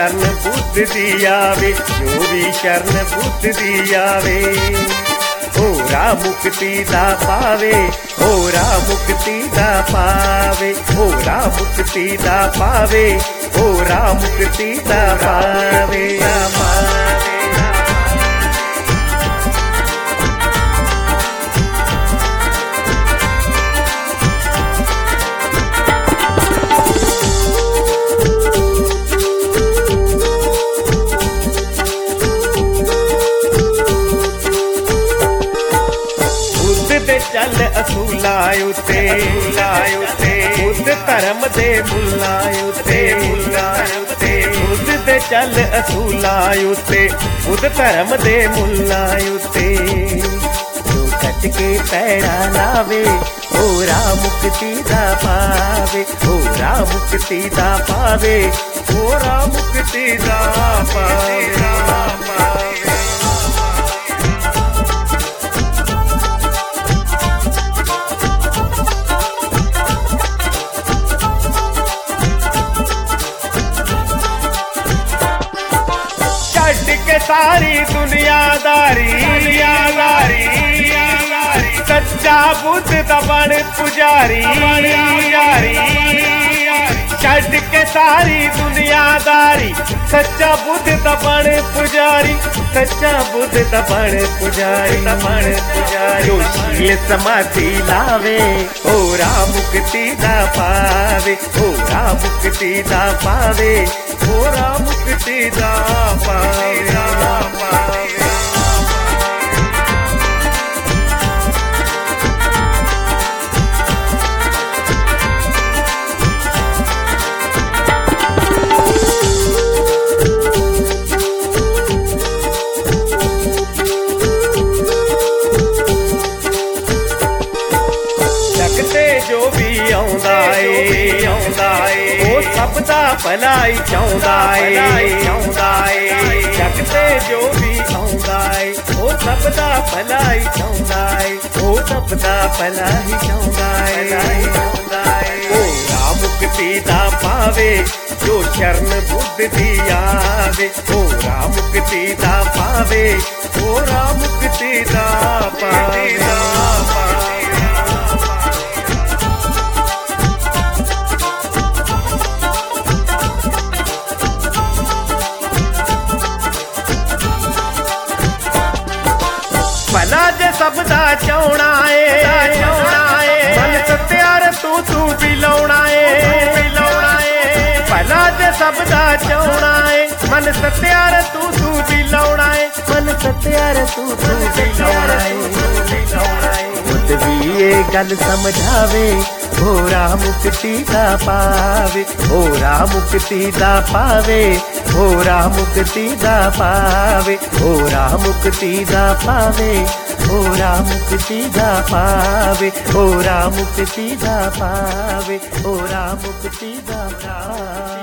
शरण बुद्ध दी आवे, जो भी शरण बुद्ध दी आवे। होरा मुक्ति दा पावे, होरा मुक्ति दा पावे, होरा मुक्ति दा पावे, होरा मुक्ति दा पावे। चल असूलां उत्ते बुद्ध धर्म दे मुल्लां उत्ते बुद्ध दे चल असूलां उत्ते बुद्ध धर्म दे मुल्लां उत्ते। जो कट के पैड़ा लावे होरा मुक्ति दा पावे, होरा मुक्ति दा पावे, होरा मुक्ति दा पावे। सारी दुनियादारी सच्चा बुद्ध दा बण पुजारी, छड्ड के सारी दुनियादारी सच्चा बुद्ध दा बण पुजारी, सच्चा बुद्ध दा बण पुजारी। जो शील समाधि लावे होरा मुक्ति दा पावे, होरा मुक्ति दा पावे, होरा मुक्ति दा पावे। जो भी आउंदा ए ओ सब दा भला ही चाहुंदा ए। जग ते जो भी आउंदा ए ओ सब दा भला ही चाहुंदा ए, ओ सब दा भला ही चाहुंदा ए। होरा मुक्ति दा पावे जो शरण बुद्ध दी आवे, होरा मुक्ति दा पावे, होरा मुक्ति दा पावे। भला जे सब दा चाहना है, मन सत्यार तू भी लाउना है। भला जे सब दा चाहना है, मन सत्यार तू भी लाउना है, मन सत्यार तू भी लाउना है। बुद्ध भी ये गल समझावे होरा मुक्ति दा पावे, होरा मुक्ति दा पावे, होरा मुक्ति दा पावे, होरा मुक्ति दा पावे, होरा मुक्ति दा पावे, होरा मुक्ति दा पावे, होरा मुक्ति दा पावे।